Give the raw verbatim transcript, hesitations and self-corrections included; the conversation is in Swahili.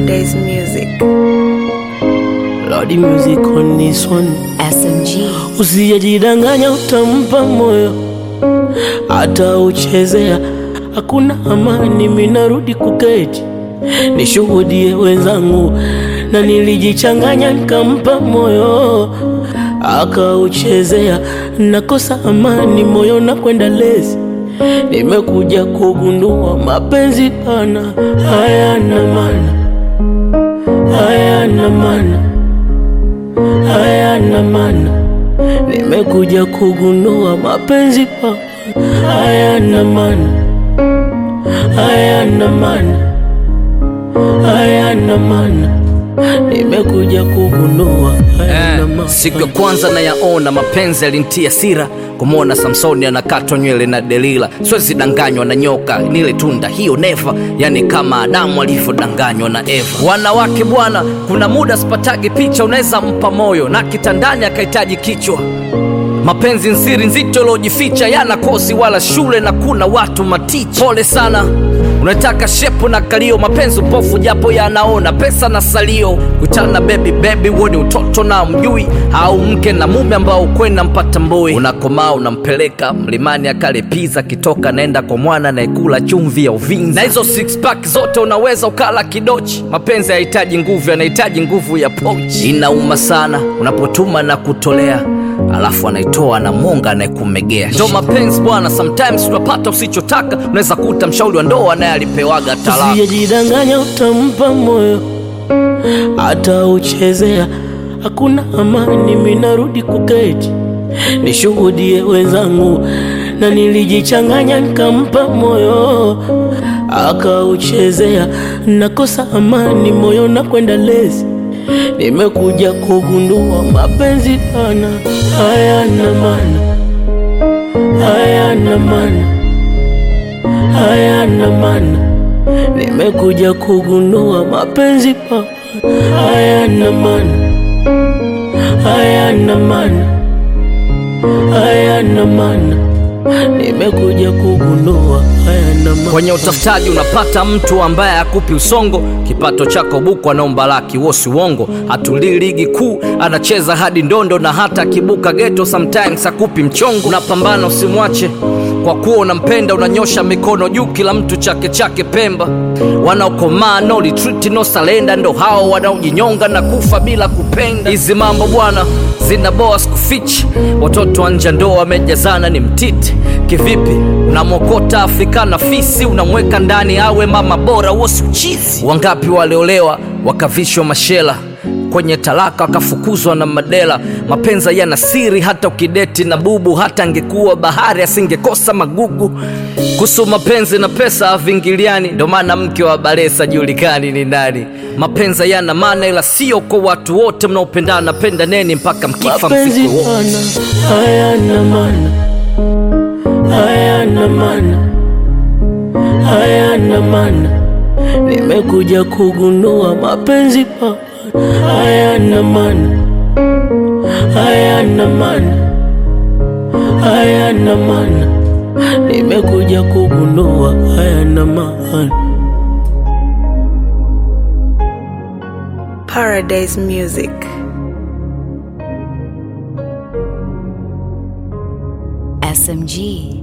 Paradise Music. Lordy music on this one. S M G. Usijidanganya utampa moyo, hata uchezea hakuna amani. Minarudi kuketi nishuhudie wenzangu, na nilijichanganya nikampa moyo akauchezea, nakosa amani moyo na kwenda lezi. Nimekuja kugundua mapenzi pana hayana maana, hayana maana, hayana maana. Nimekuja kugundua mapenzi pana hayana maana, hayana maana, hayana maana. Nimekuja kugundua hayana maana. Siku ya kwanza na yaona mapenzi yalintia sira, kumwona Samsoni anakatwa nywele na Delila. Siwezi danganywa na nyoka, nile tunda hiyo never, yani kama Adamu alivyodanganywa na Eva. Wanawake bwana, kuna muda sipatagi picha, unaweza mpa moyo na kitandani akahitaji kichwa. Mapenzi nsiri nzito lojificha, yana kosi wala shule na kuna watu maticha. Pole sana, unataka shepu na kalio, mapenzi upofu japo yanaona pesa na salio. Kutana baby baby woni utoto na mjui, au mke na mume ambao kwenda mpata mboi. Unakomaa unampeleka mlimani akale pizza, kitoka naenda kwa mwana na ikula chumvi ya uvinza. Na hizo six pack zote unaweza ukala kidochi. Mapenzi hayahitaji nguvu, yanahitaji nguvu ya pochi. Inauma sana unapotuma na kutolea, alafu anaitoa na monga na kumegea. Ndo mapenzi bwana, sometimes unapata usichotaka. Unaweza kuta mshauri wa ndoa naye alipewaga talaka. Usijidanganya utampa moyo, hata uchezea hakuna amani. Minarudi kuketi nishuhudie wenzangu, na nilijichanganya nikampa moyo akauchezea, nakosa amani moyo na kwenda lezi. Nimekuja kugundua mapenzi pana hayana maana, hayana maana, hayana maana. Nimekuja kugundua mapenzi pana hayana maana, hayana maana, hayana maana. Nimekuja kugundua hayana maana. Kwenye utafutaji unapata mtu ambaye hakupi usongo, kipato chako buku anaomba laki, wosi uongo. Hatulii ligi kuu, anacheza hadi ndondo, na hata kibuka ghetto sometimes hakupi mchongo. Unapambana usimwache kwa kuwa unampenda, unanyosha mikono juu, kila mtu chake chake Pemba. Wanaokomaa no retreat no surrender, ndo hao wanaojinyonga na kufa bila kupenda. Hizi mambo bwana zinaboa sikufichi, watoto wa nje ndo wamejazana ni mtiti. Kivipi unamokota Afrika na fisi, unamweka ndani awe mama bora, wosi uchizi. Wangapi waliolewa wakavishwa mashela, kwenye talaka wakafukuzwa na madela. Mapenzi yana siri, hata ukideti na bubu, hata angekuwa bahari asingekosa magugu. Kuhusu mapenzi na pesa havingiliani, ndo maana mke wa Balesa julikani ni nani. Mapenzi yana maana ila sio kwa watu wote, mnaopendana penda neni mpaka mkifa msiku wote. Mapenzi hayana maana, hayana maana, hayana maana. Nimekuja kugundua mapenzi pana hayana maana, hayana maana, hayana maana. Nimekuja kugundua hayana maana. Paradise Music. S M G.